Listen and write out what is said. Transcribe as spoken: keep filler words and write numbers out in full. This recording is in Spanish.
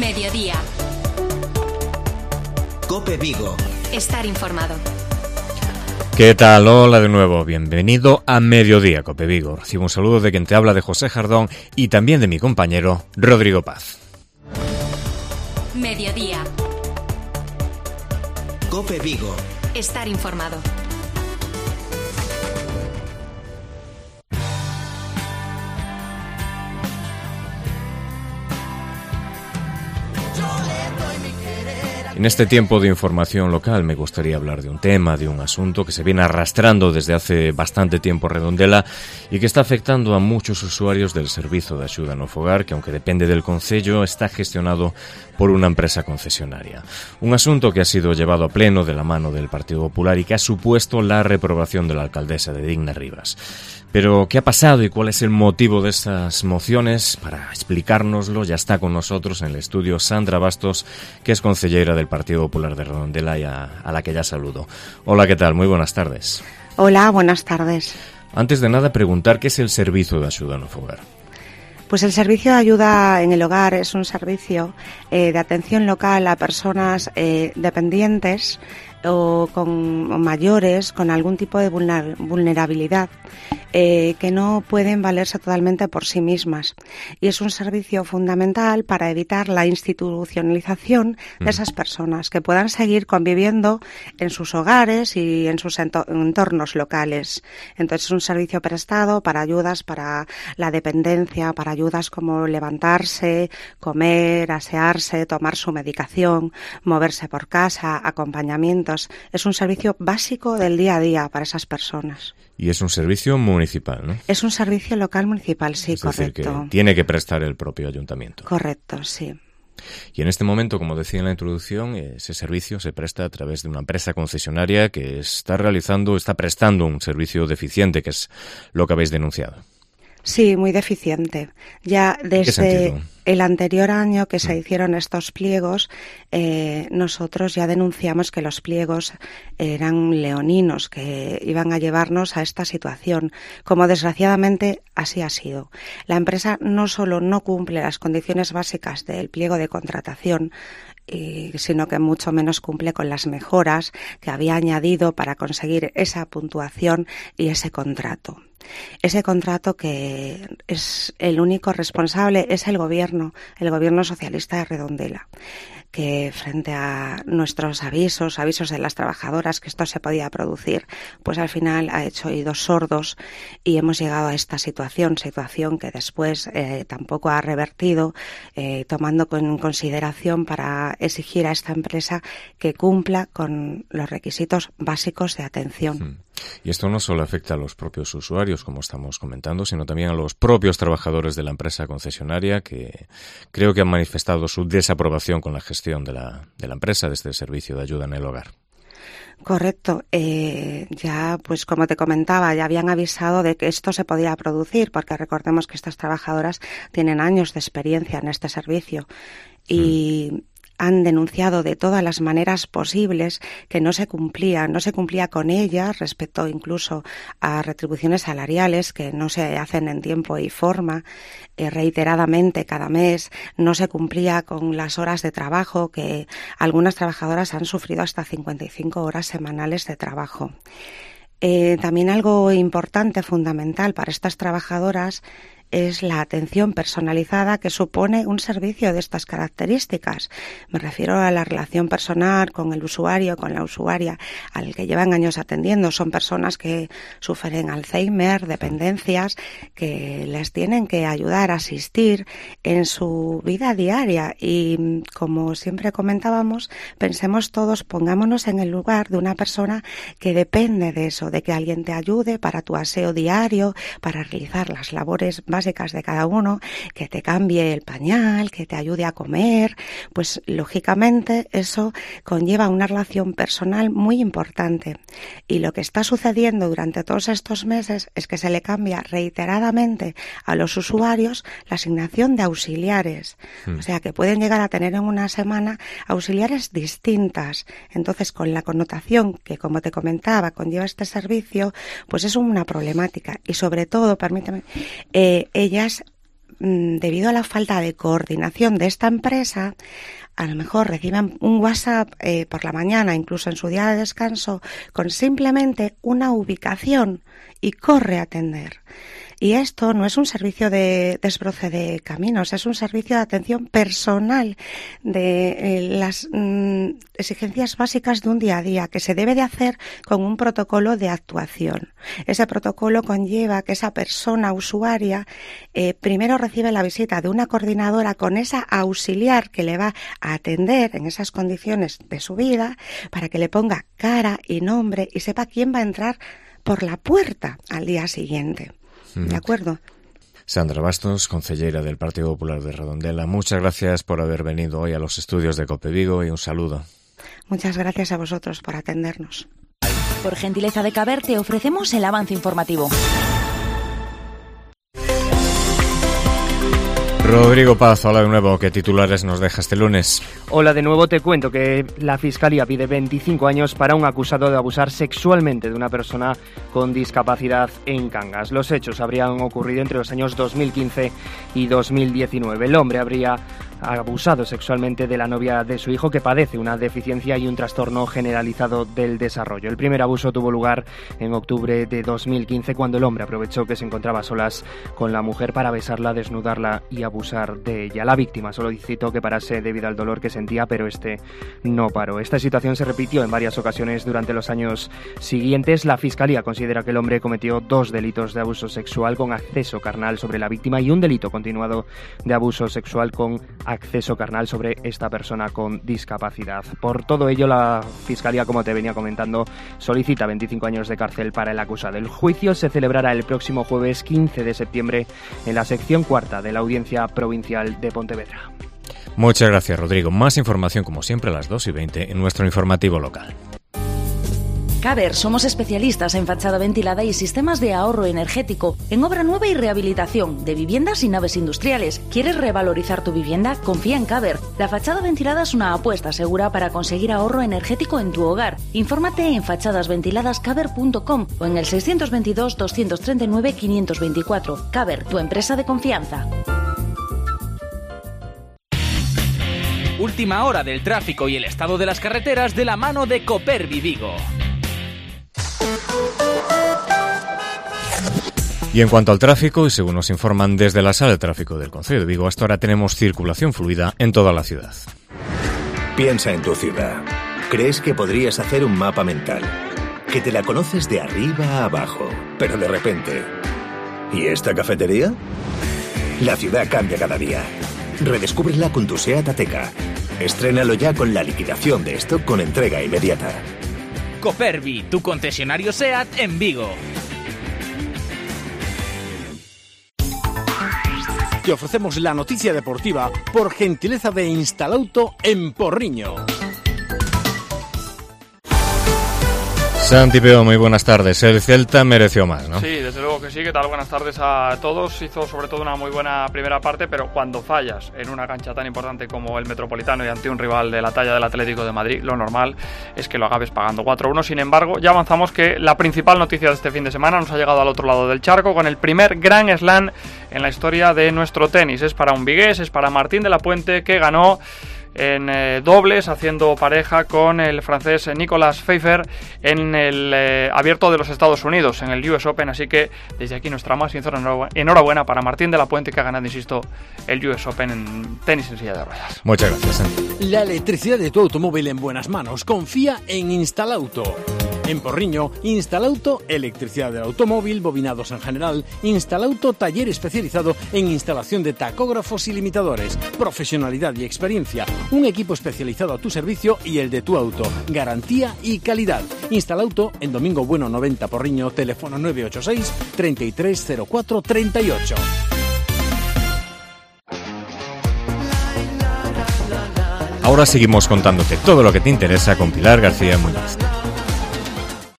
Mediodía. COPE Vigo. Estar informado. ¿Qué tal? Hola de nuevo, bienvenido a Mediodía, COPE Vigo. Recibo un saludo de quien te habla, de José Jardón, y también de mi compañero Rodrigo Paz. Mediodía. COPE Vigo. Estar informado. En este tiempo de información local me gustaría hablar de un tema, de un asunto que se viene arrastrando desde hace bastante tiempo en Redondela y que está afectando a muchos usuarios del Servizo de Axuda no Fogar, que aunque depende del concello, está gestionado por una empresa concesionaria. Un asunto que ha sido llevado a pleno de la mano del Partido Popular y que ha supuesto la reprobación de la alcaldesa de Digna Rivas. Pero, ¿qué ha pasado y cuál es el motivo de estas mociones? Para explicárnoslo, ya está con nosotros en el estudio Sandra Bastos, que es concellera del Partido Popular de Redondela y a, a la que ya saludo. Hola, ¿qué tal? Muy buenas tardes. Hola, buenas tardes. Antes de nada, preguntar qué es el Servicio de Axuda no Fogar. Pues el servicio de ayuda en el hogar es un servicio eh, de atención local a personas eh, dependientes o con o mayores con algún tipo de vulnerabilidad eh, que no pueden valerse totalmente por sí mismas, y es un servicio fundamental para evitar la institucionalización de esas personas, que puedan seguir conviviendo en sus hogares y en sus entornos locales. Entonces es un servicio prestado para ayudas para la dependencia, para ayudas como levantarse, comer, asearse, tomar su medicación, moverse por casa, acompañamiento. Es un servicio básico del día a día para esas personas. Y es un servicio municipal, ¿no? Es un servicio local municipal, sí, es correcto. Es decir, que tiene que prestar el propio ayuntamiento. Correcto, sí. Y en este momento, como decía en la introducción, ese servicio se presta a través de una empresa concesionaria que está realizando, está prestando un servicio deficiente, que es lo que habéis denunciado. Sí, muy deficiente. Ya desde el anterior año que se hicieron estos pliegos, eh, nosotros ya denunciamos que los pliegos eran leoninos, que iban a llevarnos a esta situación, como desgraciadamente así ha sido. La empresa no solo no cumple las condiciones básicas del pliego de contratación, Y, sino que mucho menos cumple con las mejoras que había añadido para conseguir esa puntuación y ese contrato. Ese contrato que es el único responsable es el gobierno, el gobierno socialista de Redondela, que frente a nuestros avisos, avisos de las trabajadoras que esto se podía producir, pues al final ha hecho oídos sordos y hemos llegado a esta situación, situación que después eh, tampoco ha revertido, eh, tomando en consideración para exigir a esta empresa que cumpla con los requisitos básicos de atención. Hmm. Y esto no solo afecta a los propios usuarios, como estamos comentando, sino también a los propios trabajadores de la empresa concesionaria, que creo que han manifestado su desaprobación con la gestión de la, de la empresa de este servicio de ayuda en el hogar. Correcto. Eh, ya, pues como te comentaba, ya habían avisado de que esto se podía producir, porque recordemos que estas trabajadoras tienen años de experiencia en este servicio y mm. han denunciado de todas las maneras posibles que no se cumplía, no se cumplía con ellas respecto incluso a retribuciones salariales que no se hacen en tiempo y forma, eh, reiteradamente cada mes, no se cumplía con las horas de trabajo, que algunas trabajadoras han sufrido hasta cincuenta y cinco horas semanales de trabajo. Eh, también algo importante, fundamental para estas trabajadoras, es la atención personalizada que supone un servicio de estas características. Me refiero a la relación personal con el usuario, con la usuaria, al que llevan años atendiendo. Son personas que sufren Alzheimer, dependencias, que les tienen que ayudar, asistir en su vida diaria. Y como siempre comentábamos, pensemos todos, pongámonos en el lugar de una persona que depende de eso, de que alguien te ayude para tu aseo diario, para realizar las labores básicas de cada uno, que te cambie el pañal, que te ayude a comer. Pues lógicamente eso conlleva una relación personal muy importante, y lo que está sucediendo durante todos estos meses es que se le cambia reiteradamente a los usuarios la asignación de auxiliares, mm. o sea que pueden llegar a tener en una semana auxiliares distintas. Entonces, con la connotación que, como te comentaba, conlleva este servicio, pues es una problemática, y sobre todo, permíteme, eh, ellas debido a la falta de coordinación de esta empresa, a lo mejor reciben un WhatsApp eh, por la mañana, incluso en su día de descanso, con simplemente una ubicación y corre a atender. Y esto no es un servicio de desbroce de caminos, es un servicio de atención personal de eh, las mm, exigencias básicas de un día a día que se debe de hacer con un protocolo de actuación. Ese protocolo conlleva que esa persona usuaria eh, primero recibe la visita de una coordinadora con esa auxiliar que le va a atender en esas condiciones de su vida para que le ponga cara y nombre y sepa quién va a entrar por la puerta al día siguiente. ¿De acuerdo? Sandra Bastos, concejera del Partido Popular de Redondela, muchas gracias por haber venido hoy a los estudios de COPE Vigo y un saludo. Muchas gracias a vosotros por atendernos. Por gentileza de Caber te ofrecemos el avance informativo. Rodrigo Paz, hola de nuevo. ¿Qué titulares nos deja este lunes? Hola de nuevo, te cuento que la Fiscalía pide veinticinco años para un acusado de abusar sexualmente de una persona con discapacidad en Cangas. Los hechos habrían ocurrido entre los años dos mil quince y dos mil diecinueve. El hombre habría abusado sexualmente de la novia de su hijo, que padece una deficiencia y un trastorno generalizado del desarrollo. El primer abuso tuvo lugar en octubre de dos mil quince, cuando el hombre aprovechó que se encontraba a solas con la mujer para besarla, desnudarla y abusar de ella. La víctima solicitó que parase debido al dolor que sentía, pero este no paró. Esta situación se repitió en varias ocasiones durante los años siguientes. La Fiscalía considera que el hombre cometió dos delitos de abuso sexual con acceso carnal sobre la víctima y un delito continuado de abuso sexual con acceso carnal sobre esta persona con discapacidad. Por todo ello, la Fiscalía, como te venía comentando, solicita veinticinco años de cárcel para el acusado. El juicio se celebrará el próximo jueves quince de septiembre en la sección cuarta de la Audiencia Provincial de Pontevedra. Muchas gracias, Rodrigo. Más información, como siempre, a las dos y veinte en nuestro informativo local. Caber, somos especialistas en fachada ventilada y sistemas de ahorro energético, en obra nueva y rehabilitación de viviendas y naves industriales. ¿Quieres revalorizar tu vivienda? Confía en Caber. La fachada ventilada es una apuesta segura para conseguir ahorro energético en tu hogar. Infórmate en fachadas ventiladas caber punto com o en el seiscientos veintidós, doscientos treinta y nueve, quinientos veinticuatro. Caber, tu empresa de confianza. Última hora del tráfico y el estado de las carreteras de la mano de Copervi Vigo. Y en cuanto al tráfico, y según nos informan desde la Sala de Tráfico del Concello de Vigo, hasta ahora tenemos circulación fluida en toda la ciudad. Piensa en tu ciudad. ¿Crees que podrías hacer un mapa mental? Que te la conoces de arriba a abajo, pero de repente... ¿Y esta cafetería? La ciudad cambia cada día. Redescúbrela con tu SEAT Ateca. Estrénalo ya con la liquidación de stock con entrega inmediata. Copervi, tu concesionario SEAT en Vigo. Te ofrecemos la noticia deportiva por gentileza de Instalauto en Porriño. Santi Peo, muy buenas tardes. El Celta mereció más, ¿no? Sí, desde luego que sí. ¿Qué tal? Buenas tardes a todos. Hizo sobre todo una muy buena primera parte, pero cuando fallas en una cancha tan importante como el Metropolitano y ante un rival de la talla del Atlético de Madrid, lo normal es que lo acabes pagando cuatro uno. Sin embargo, ya avanzamos que la principal noticia de este fin de semana nos ha llegado al otro lado del charco con el primer Grand Slam en la historia de nuestro tenis. Es para un vigués, es para Martín de la Puente, que ganó en eh, dobles, haciendo pareja con el francés Nicolas Pfeiffer en el eh, Abierto de los Estados Unidos, en el U S Open. Así que desde aquí nuestra más sincera enhorabuena para Martín de la Puente, que ha ganado, insisto, el U S Open en tenis en silla de ruedas. Muchas gracias, Santi. La electricidad de tu automóvil en buenas manos. Confía en Instalauto. En Porriño, Instalauto, electricidad del automóvil, bobinados en general. Instalauto, taller especializado en instalación de tacógrafos y limitadores. Profesionalidad y experiencia. Un equipo especializado a tu servicio y el de tu auto. Garantía y calidad. Instalauto en Domingo Bueno noventa Porriño, teléfono nueve ocho seis, treinta y tres cero cuatro, treinta y ocho. Ahora seguimos contándote todo lo que te interesa con Pilar García Muñoz.